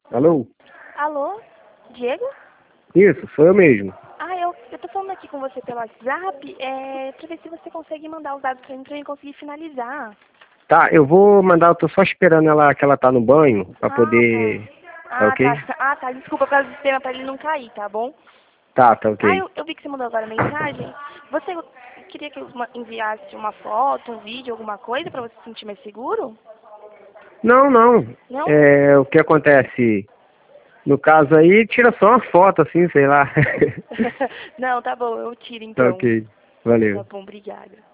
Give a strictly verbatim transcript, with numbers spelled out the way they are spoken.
Alô? Alô? Diego? Isso, sou eu mesmo. Ah, eu, eu tô falando aqui com você pelo WhatsApp, é, pra ver se você consegue mandar os dados pra mim, pra mim conseguir finalizar. Tá, eu vou mandar, eu tô só esperando ela, que ela tá no banho, pra Ah, poder... tá. Tá Ah, ok? tá. Ah, tá. Desculpa pelo sistema pra ele não cair, tá bom? Tá, tá Ah, ok. eu, eu vi que você mandou agora a mensagem. Você queria que eu ma- enviasse uma foto, um vídeo, alguma coisa pra você se sentir mais seguro? Não, não. Não? É, o que acontece? No caso aí, tira só uma foto, assim, sei lá. Não, tá bom, eu tiro Tá então. ok. Valeu. Tá bom, obrigada.